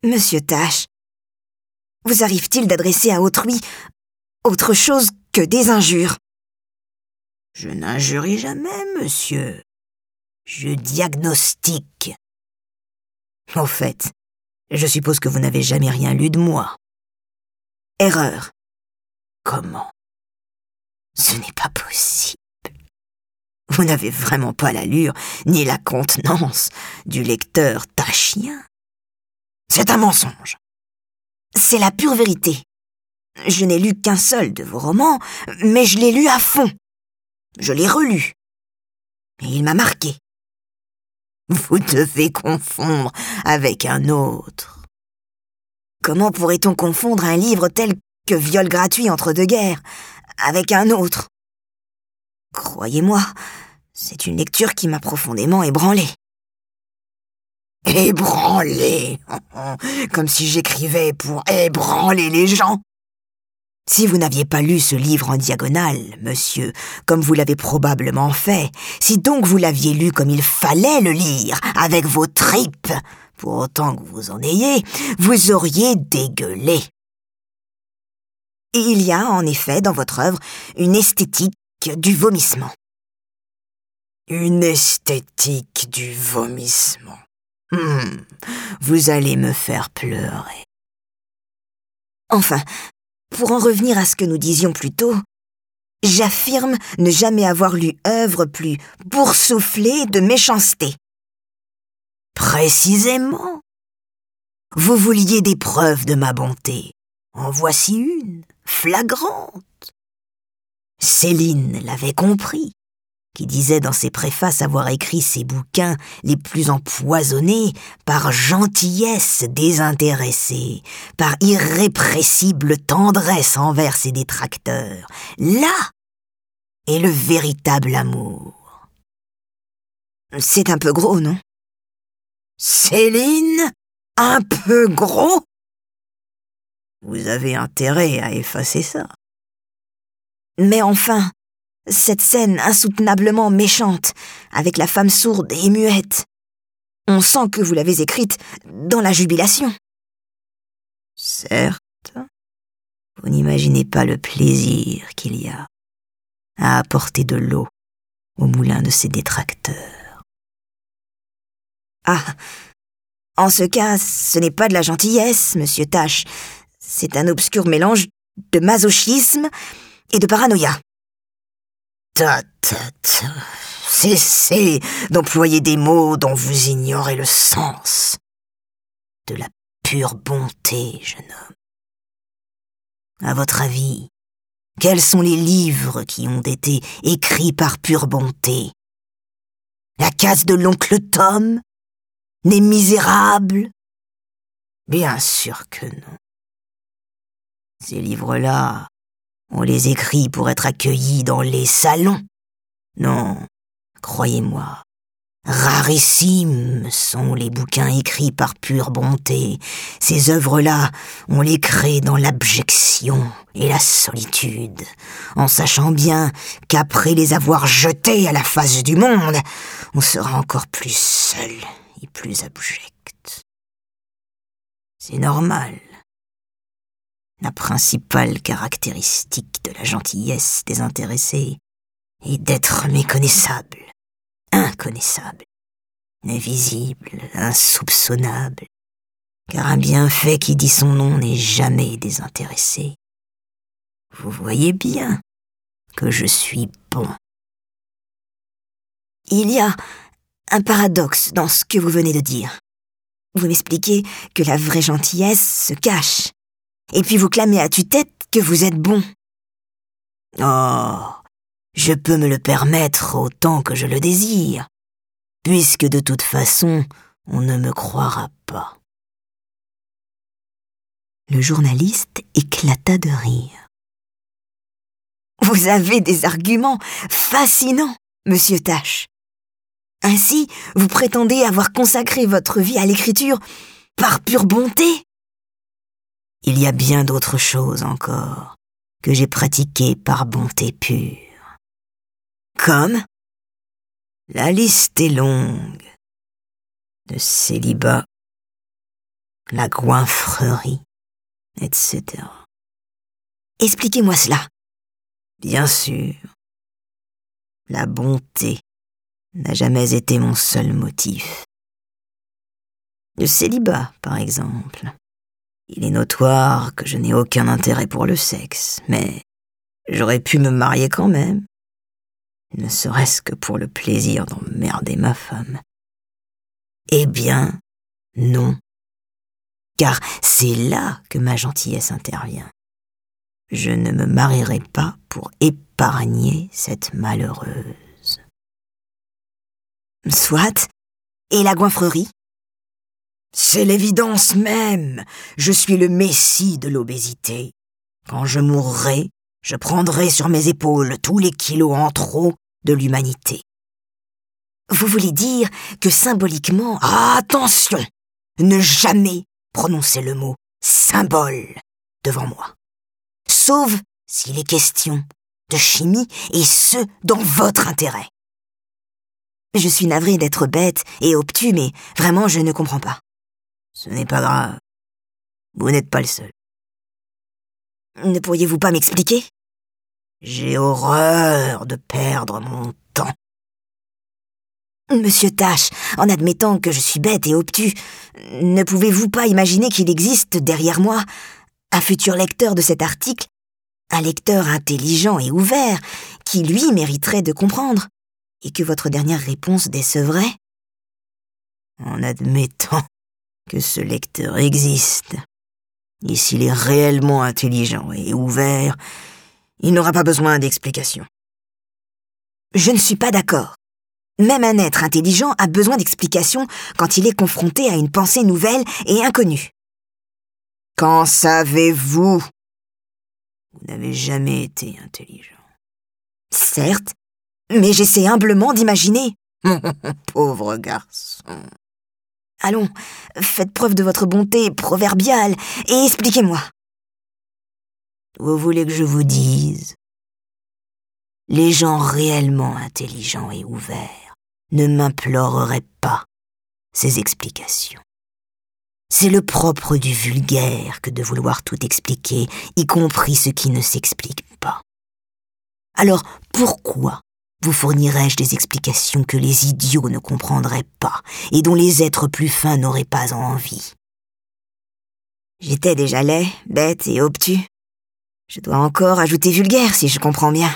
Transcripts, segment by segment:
Monsieur Tache, vous arrive-t-il d'adresser à autrui autre chose que des injures? Je n'injurie jamais, monsieur. Je diagnostique. Au fait, je suppose que vous n'avez jamais rien lu de moi. Erreur. Comment? Ce n'est pas possible. Vous n'avez vraiment pas l'allure ni la contenance du lecteur tachien. C'est un mensonge. C'est la pure vérité. Je n'ai lu qu'un seul de vos romans, mais je l'ai lu à fond. Je l'ai relu. Et il m'a marqué. Vous devez confondre avec un autre. Comment pourrait-on confondre un livre tel que Viol gratuit entre deux guerres avec un autre? Croyez-moi, c'est une lecture qui m'a profondément ébranlé. Ébranlé? Comme si j'écrivais pour ébranler les gens. Si vous n'aviez pas lu ce livre en diagonale, monsieur, comme vous l'avez probablement fait, si donc vous l'aviez lu comme il fallait le lire, avec vos tripes, pour autant que vous en ayez, vous auriez dégueulé. Et il y a, en effet, dans votre œuvre, une esthétique du vomissement. Une esthétique du vomissement. Vous allez me faire pleurer. Enfin, pour en revenir à ce que nous disions plus tôt, j'affirme ne jamais avoir lu œuvre plus boursouflée de méchanceté. Précisément. Vous vouliez des preuves de ma bonté. En voici une, flagrante. Céline l'avait compris, qui disait dans ses préfaces avoir écrit ses bouquins les plus empoisonnés par gentillesse désintéressée, par irrépressible tendresse envers ses détracteurs. Là est le véritable amour. C'est un peu gros, non? Céline, un peu gros? Vous avez intérêt à effacer ça. Mais enfin, cette scène insoutenablement méchante, avec la femme sourde et muette, on sent que vous l'avez écrite dans la jubilation. Certes, vous n'imaginez pas le plaisir qu'il y a à apporter de l'eau au moulin de ses détracteurs. Ah, en ce cas, ce n'est pas de la gentillesse, monsieur Tache. C'est un obscur mélange de masochisme et de paranoïa. Cessez d'employer des mots dont vous ignorez le sens. De la pure bonté, jeune homme. À votre avis, quels sont les livres qui ont été écrits par pure bonté? La case de l'oncle Tom? Les Misérables? Bien sûr que non. Ces livres-là, on les écrit pour être accueillis dans les salons. Non, croyez-moi, rarissimes sont les bouquins écrits par pure bonté. Ces œuvres-là, on les crée dans l'abjection et la solitude, en sachant bien qu'après les avoir jetés à la face du monde, on sera encore plus seul et plus abject. C'est normal. La principale caractéristique de la gentillesse désintéressée est d'être méconnaissable, inconnaissable, invisible, insoupçonnable, car un bienfait qui dit son nom n'est jamais désintéressé. Vous voyez bien que je suis bon. Il y a un paradoxe dans ce que vous venez de dire. Vous m'expliquez que la vraie gentillesse se cache, et puis vous clamez à tue-tête que vous êtes bon. Oh, je peux me le permettre autant que je le désire, puisque de toute façon, on ne me croira pas. Le journaliste éclata de rire. Vous avez des arguments fascinants, monsieur Tache. Ainsi, vous prétendez avoir consacré votre vie à l'écriture par pure bonté? Il y a bien d'autres choses encore que j'ai pratiquées par bonté pure. Comme? La liste est longue. Le célibat, la goinfrerie, etc. Expliquez-moi cela. Bien sûr, la bonté n'a jamais été mon seul motif. Le célibat, par exemple. Il est notoire que je n'ai aucun intérêt pour le sexe, mais j'aurais pu me marier quand même, ne serait-ce que pour le plaisir d'emmerder ma femme. Eh bien, non. Car c'est là que ma gentillesse intervient. Je ne me marierai pas pour épargner cette malheureuse. Soit. Et la goinfrerie? C'est l'évidence même. Je suis le messie de l'obésité. Quand je mourrai, je prendrai sur mes épaules tous les kilos en trop de l'humanité. Vous voulez dire que symboliquement... Attention! Ne jamais prononcer le mot « symbole » devant moi. Sauf s'il est question de chimie, et ce, dans votre intérêt. Je suis navrée d'être bête et obtus, mais vraiment je ne comprends pas. Ce n'est pas grave. Vous n'êtes pas le seul. Ne pourriez-vous pas m'expliquer? J'ai horreur de perdre mon temps. Monsieur Tache, en admettant que je suis bête et obtus, ne pouvez-vous pas imaginer qu'il existe derrière moi un futur lecteur de cet article, un lecteur intelligent et ouvert, qui lui mériterait de comprendre, et que votre dernière réponse décevrait? En admettant que ce lecteur existe, et s'il est réellement intelligent et ouvert, il n'aura pas besoin d'explications. Je ne suis pas d'accord. Même un être intelligent a besoin d'explications quand il est confronté à une pensée nouvelle et inconnue. Qu'en savez-vous? Vous n'avez jamais été intelligent. Certes, mais j'essaie humblement d'imaginer. Pauvre garçon. Allons, faites preuve de votre bonté proverbiale et expliquez-moi. Vous voulez que je vous dise? Les gens réellement intelligents et ouverts ne m'imploreraient pas ces explications. C'est le propre du vulgaire que de vouloir tout expliquer, y compris ce qui ne s'explique pas. Alors, pourquoi vous fournirais-je des explications que les idiots ne comprendraient pas et dont les êtres plus fins n'auraient pas envie? J'étais déjà laid, bête et obtus. Je dois encore ajouter vulgaire, si je comprends bien.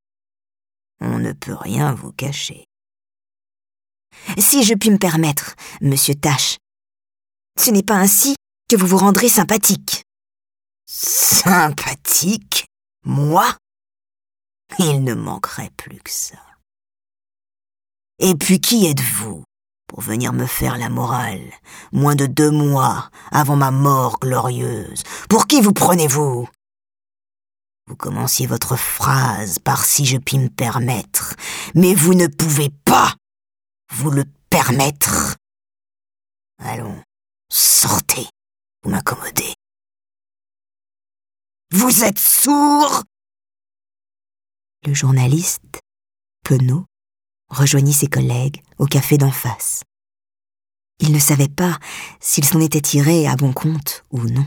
On ne peut rien vous cacher. Si je puis me permettre, monsieur Tache, ce n'est pas ainsi que vous vous rendrez sympathique. Sympathique? Moi? Il ne manquerait plus que ça. Et puis qui êtes-vous pour venir me faire la morale, moins de 2 mois avant ma mort glorieuse? Pour qui vous prenez-vous? Vous commenciez votre phrase par « si je puis me permettre », mais vous ne pouvez pas vous le permettre. Allons, sortez, vous m'incommodez. Vous êtes sourd? Le journaliste, penaud, rejoignit ses collègues au café d'en face. Il ne savait pas s'il s'en était tiré à bon compte ou non.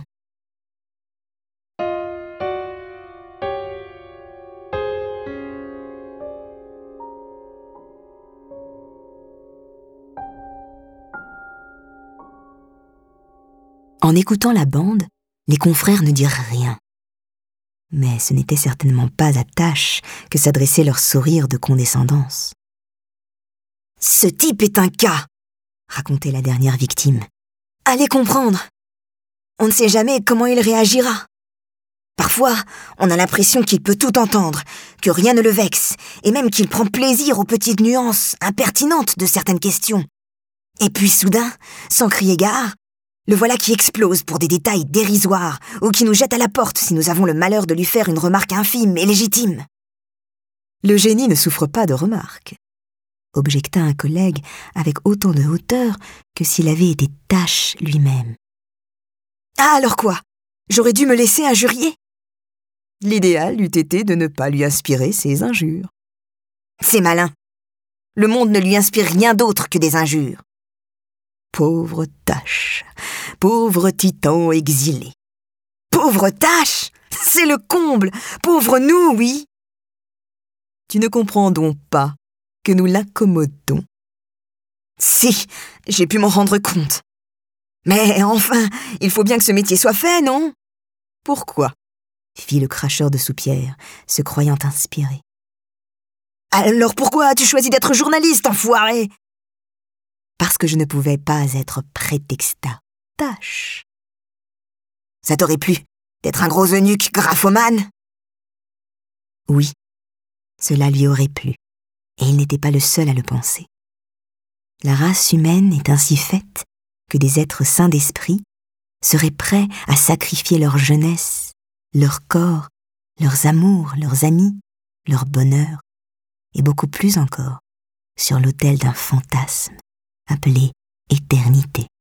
En écoutant la bande, les confrères ne dirent rien. Mais ce n'était certainement pas à Tache que s'adressait leur sourire de condescendance. « Ce type est un cas !» racontait la dernière victime. « Allez comprendre. On ne sait jamais comment il réagira. Parfois, on a l'impression qu'il peut tout entendre, que rien ne le vexe, et même qu'il prend plaisir aux petites nuances impertinentes de certaines questions. Et puis soudain, sans crier gare, le voilà qui explose pour des détails dérisoires ou qui nous jette à la porte si nous avons le malheur de lui faire une remarque infime et légitime. » « Le génie ne souffre pas de remarques, » objecta un collègue avec autant de hauteur que s'il avait été Tache lui-même. « Ah, alors quoi? J'aurais dû me laisser injurier ?» L'idéal eût été de ne pas lui inspirer ces injures. « C'est malin. Le monde ne lui inspire rien d'autre que des injures. » Pauvre Tache, Pauvre titan exilé. Pauvre Tache, c'est le comble. Pauvre nous, oui. Tu ne comprends donc pas que nous l'accommodons? Si, j'ai pu m'en rendre compte. Mais enfin, il faut bien que ce métier soit fait, non? Pourquoi? Fit le cracheur de soupières, se croyant inspiré. Alors pourquoi as-tu choisi d'être journaliste, enfoiré? Parce que je ne pouvais pas être prétexta. Tâche. Ça t'aurait plu d'être un gros eunuque graphomane? Oui, cela lui aurait plu, et il n'était pas le seul à le penser. La race humaine est ainsi faite que des êtres sains d'esprit seraient prêts à sacrifier leur jeunesse, leur corps, leurs amours, leurs amis, leur bonheur, et beaucoup plus encore, sur l'autel d'un fantasme appelé éternité.